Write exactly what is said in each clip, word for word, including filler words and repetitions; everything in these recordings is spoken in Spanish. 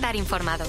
estar informado.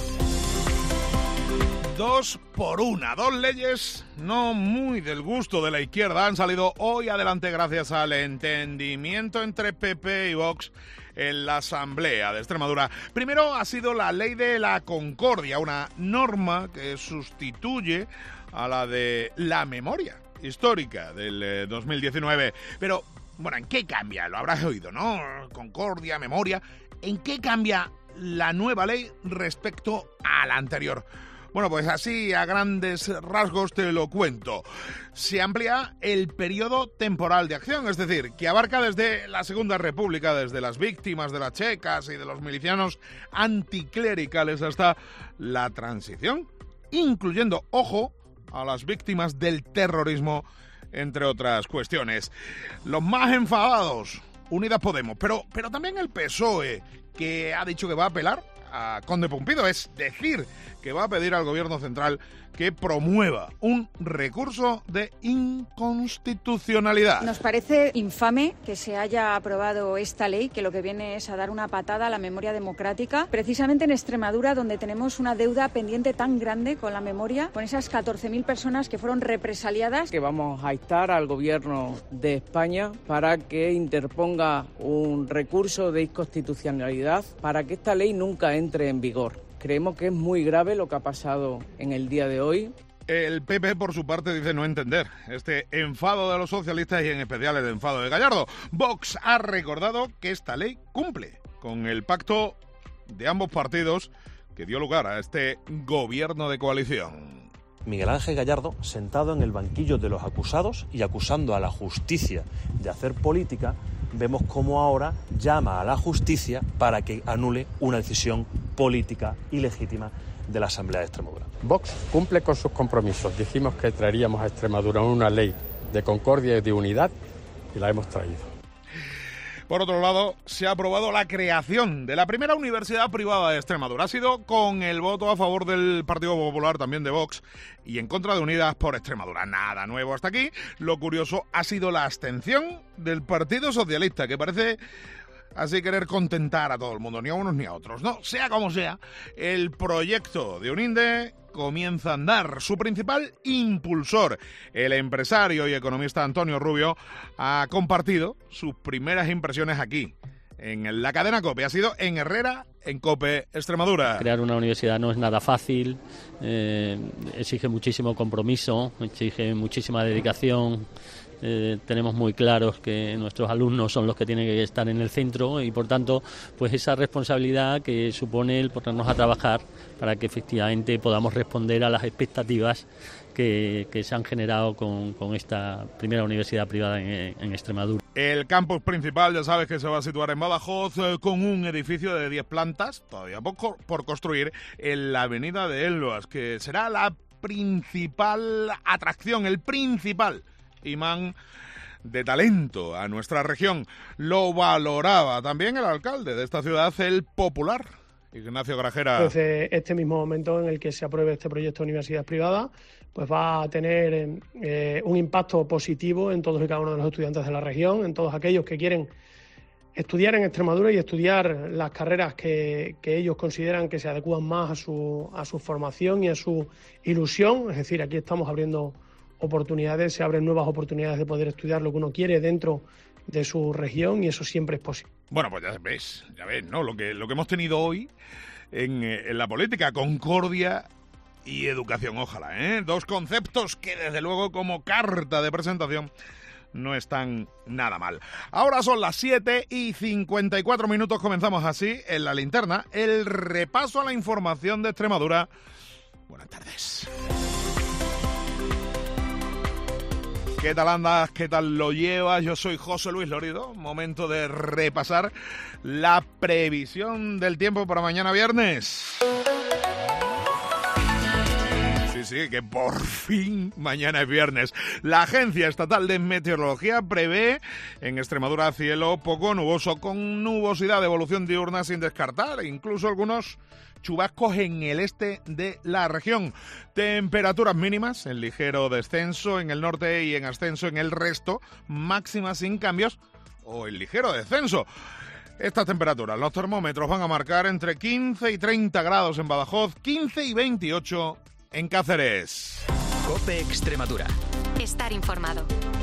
Dos por una, dos leyes no muy del gusto de la izquierda han salido hoy adelante gracias al entendimiento entre P P y Vox en la Asamblea de Extremadura. Primero ha sido la ley de la concordia, una norma que sustituye a la de la memoria histórica del eh, dos mil diecinueve. Pero, bueno, ¿en qué cambia? Lo habrás oído, ¿no? Concordia, memoria. ¿En qué cambia la nueva ley respecto a la anterior? Bueno, pues así a grandes rasgos te lo cuento. Se amplía el periodo temporal de acción, es decir, que abarca desde la Segunda República, desde las víctimas de las checas y de los milicianos anticlericales hasta la transición, incluyendo, ojo, a las víctimas del terrorismo, entre otras cuestiones. Los más enfadados, Unidas Podemos, pero, pero también el P S O E, que ha dicho que va a apelar a Conde Pumpido, es decir, que va a pedir al gobierno central que promueva un recurso de inconstitucionalidad. Nos parece infame que se haya aprobado esta ley, que lo que viene es a dar una patada a la memoria democrática, precisamente en Extremadura, donde tenemos una deuda pendiente tan grande con la memoria, con esas catorce mil personas que fueron represaliadas. Que vamos a instar al gobierno de España para que interponga un recurso de inconstitucionalidad para que esta ley nunca entre en vigor. Creemos que es muy grave lo que ha pasado en el día de hoy. El P P, por su parte, dice no entender este enfado de los socialistas y en especial el enfado de Gallardo. Vox ha recordado que esta ley cumple con el pacto de ambos partidos que dio lugar a este gobierno de coalición. Miguel Ángel Gallardo, sentado en el banquillo de los acusados y acusando a la justicia de hacer política, vemos cómo ahora llama a la justicia para que anule una decisión política y legítima de la Asamblea de Extremadura. Vox cumple con sus compromisos. Dijimos que traeríamos a Extremadura una ley de concordia y de unidad y la hemos traído. Por otro lado, se ha aprobado la creación de la primera universidad privada de Extremadura. Ha sido con el voto a favor del Partido Popular, también de Vox, y en contra de Unidas por Extremadura. Nada nuevo hasta aquí. Lo curioso ha sido la abstención del Partido Socialista, que parece así querer contentar a todo el mundo, ni a unos ni a otros. No, sea como sea, el proyecto de Uninde comienza a andar. Su principal impulsor, el empresario y economista Antonio Rubio, ha compartido sus primeras impresiones aquí, en la cadena COPE. Ha sido en Herrera, en COPE Extremadura. Crear una universidad no es nada fácil, eh, exige muchísimo compromiso, exige muchísima dedicación. Eh, tenemos muy claros que nuestros alumnos son los que tienen que estar en el centro y por tanto pues esa responsabilidad que supone el ponernos a trabajar para que efectivamente podamos responder a las expectativas que, que se han generado con, con esta primera universidad privada en, en Extremadura. El campus principal ya sabes que se va a situar en Badajoz, eh, con un edificio de diez plantas, todavía por, por construir, en la avenida de Elvas, que será la principal atracción, el principal imán de talento a nuestra región. Lo valoraba también el alcalde de esta ciudad, el popular Ignacio Grajera. Desde este mismo momento en el que se apruebe este proyecto de universidad privada, pues va a tener eh, un impacto positivo en todos y cada uno de los estudiantes de la región, en todos aquellos que quieren estudiar en Extremadura y estudiar las carreras que, que ellos consideran que se adecúan más a su, a su formación y a su ilusión. Es decir, aquí estamos abriendo oportunidades, se abren nuevas oportunidades de poder estudiar lo que uno quiere dentro de su región y eso siempre es posible. Bueno, pues ya ves, ya ves, ¿no? Lo que, lo que hemos tenido hoy en, en la política, concordia y educación, ojalá, ¿eh? Dos conceptos que desde luego como carta de presentación no están nada mal. Ahora son las siete y cincuenta y cuatro minutos, comenzamos así en La Linterna, el repaso a la información de Extremadura. Buenas tardes. ¿Qué tal andas? ¿Qué tal lo llevas? Yo soy José Luis Lorido. Momento de repasar la previsión del tiempo para mañana viernes. Sí, sí, que por fin mañana es viernes. La Agencia Estatal de Meteorología prevé en Extremadura cielo poco nuboso, con nubosidad de evolución diurna sin descartar, incluso algunos chubascos en el este de la región. Temperaturas mínimas en ligero descenso en el norte y en ascenso en el resto, máximas sin cambios o en ligero descenso. Estas temperaturas, los termómetros van a marcar entre quince y treinta grados en Badajoz, quince y veintiocho en Cáceres. COPE Extremadura. Estar informado.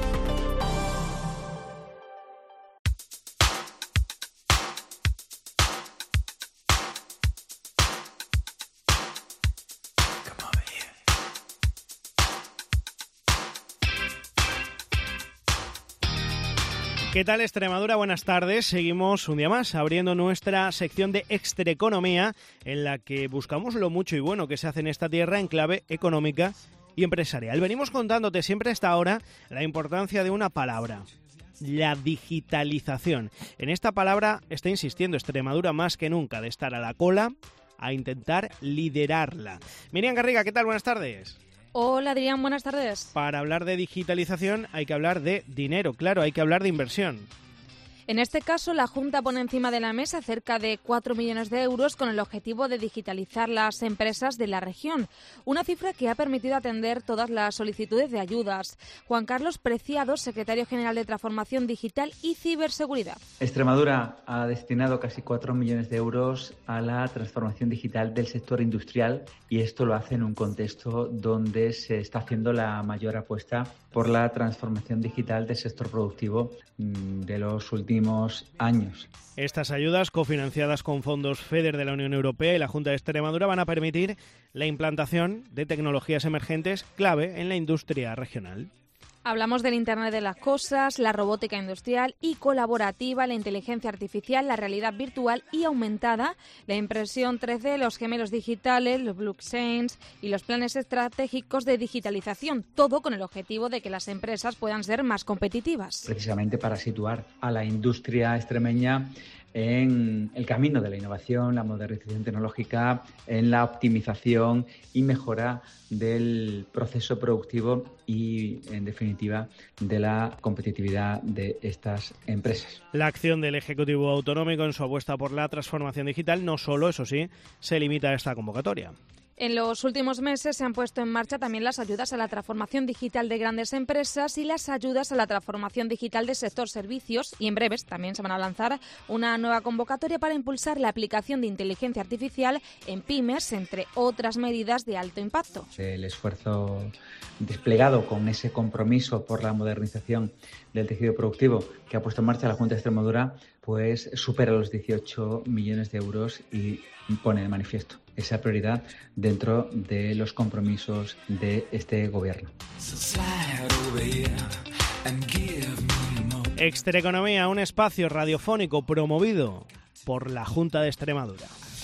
¿Qué tal, Extremadura? Buenas tardes. Seguimos un día más abriendo nuestra sección de Extraeconomía, en la que buscamos lo mucho y bueno que se hace en esta tierra en clave económica y empresarial. Venimos contándote siempre a esta hora la importancia de una palabra: la digitalización. En esta palabra está insistiendo Extremadura más que nunca, de estar a la cola a intentar liderarla. Miriam Garriga, ¿qué tal? Buenas tardes. Hola, Adrián, buenas tardes. Para hablar de digitalización hay que hablar de dinero, claro, hay que hablar de inversión. En este caso, la Junta pone encima de la mesa cerca de cuatro millones de euros con el objetivo de digitalizar las empresas de la región, una cifra que ha permitido atender todas las solicitudes de ayudas. Juan Carlos Preciado, secretario general de Transformación Digital y Ciberseguridad. Extremadura ha destinado casi cuatro millones de euros a la transformación digital del sector industrial, y esto lo hace en un contexto donde se está haciendo la mayor apuesta por la transformación digital del sector productivo de los últimos años. Estas ayudas, cofinanciadas con fondos FEDER de la Unión Europea y la Junta de Extremadura, van a permitir la implantación de tecnologías emergentes clave en la industria regional. Hablamos del Internet de las Cosas, la robótica industrial y colaborativa, la inteligencia artificial, la realidad virtual y aumentada, la impresión tres D, los gemelos digitales, los blockchains y los planes estratégicos de digitalización, todo con el objetivo de que las empresas puedan ser más competitivas. Precisamente para situar a la industria extremeña en el camino de la innovación, la modernización tecnológica, en la optimización y mejora del proceso productivo y, en definitiva, de la competitividad de estas empresas. La acción del Ejecutivo Autonómico en su apuesta por la transformación digital no solo, eso sí, se limita a esta convocatoria. En los últimos meses se han puesto en marcha también las ayudas a la transformación digital de grandes empresas y las ayudas a la transformación digital del sector servicios, y en breves también se van a lanzar una nueva convocatoria para impulsar la aplicación de inteligencia artificial en pymes, entre otras medidas de alto impacto. El esfuerzo desplegado con ese compromiso por la modernización del tejido productivo que ha puesto en marcha la Junta de Extremadura, pues supera los dieciocho millones de euros y pone de manifiesto esa prioridad dentro de los compromisos de este gobierno. Extraeconomía, un espacio radiofónico promovido por la Junta de Extremadura.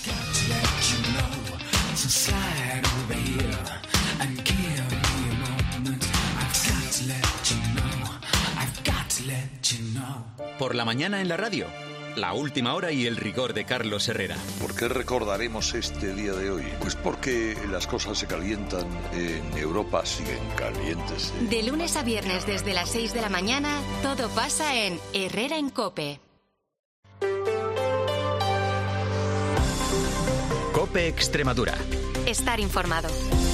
Por la mañana en la radio, la última hora y el rigor de Carlos Herrera. ¿Por qué recordaremos este día de hoy? Pues porque las cosas se calientan en Europa, siguen calientes. ¿eh? De lunes a viernes desde las seis de la mañana, todo pasa en Herrera en COPE. COPE Extremadura. Estar informado.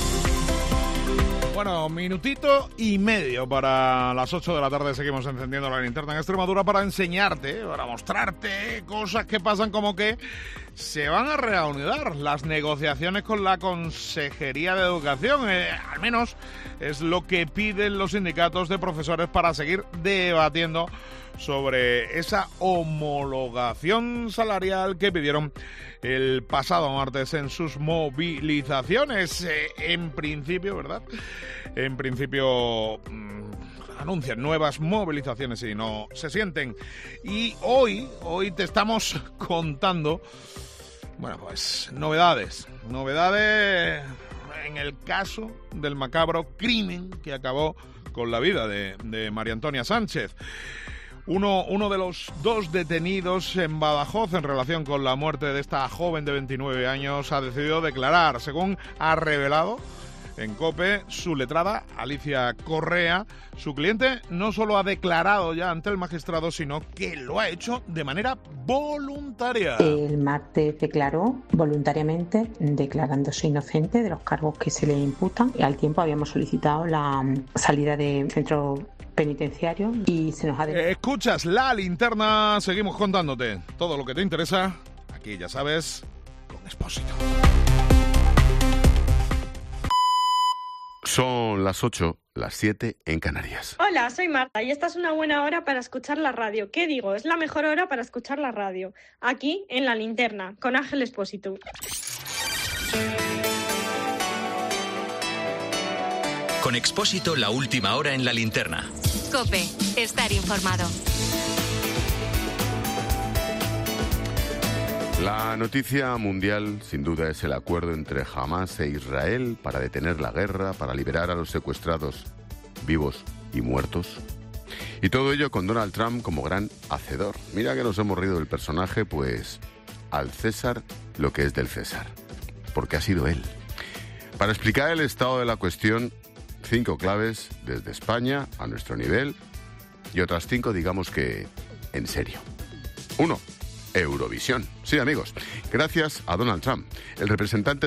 Bueno, minutito y medio para las ocho de la tarde. Seguimos encendiendo la linterna en Extremadura para enseñarte, para mostrarte cosas que pasan, como que se van a reanudar las negociaciones con la Consejería de Educación. Eh, al menos es lo que piden los sindicatos de profesores para seguir debatiendo sobre esa homologación salarial que pidieron el pasado martes en sus movilizaciones. Eh, en principio, ¿verdad? En principio mmm, anuncian nuevas movilizaciones y no se sienten. Y hoy, hoy te estamos contando, bueno, pues novedades, novedades en el caso del macabro crimen que acabó con la vida de, de María Antonia Sánchez. Uno, uno de los dos detenidos en Badajoz en relación con la muerte de esta joven de veintinueve años ha decidido declarar. Según ha revelado en COPE, su letrada, Alicia Correa. Su cliente no solo ha declarado ya ante el magistrado, sino que lo ha hecho de manera voluntaria. El martes declaró voluntariamente, declarándose inocente de los cargos que se le imputan. Y al tiempo habíamos solicitado la salida del centro penitenciario y se nos ha... Eh, escuchas La Linterna, seguimos contándote todo lo que te interesa, aquí ya sabes, con Expósito. Son las ocho, las siete en Canarias. Hola, soy Marta y esta es una buena hora para escuchar la radio. ¿Qué digo? Es la mejor hora para escuchar la radio. Aquí, en La Linterna, con Ángel Expósito. Con Expósito, la última hora en La Linterna. COPE, estar informado. La noticia mundial, sin duda, es el acuerdo entre Hamás e Israel para detener la guerra, para liberar a los secuestrados vivos y muertos. Y todo ello con Donald Trump como gran hacedor. Mira que nos hemos reído del personaje, pues al César lo que es del César, porque ha sido él. Para explicar el estado de la cuestión, cinco claves desde España a nuestro nivel y otras cinco, digamos que en serio. Uno. Eurovisión. Sí, amigos, gracias a Donald Trump, el representante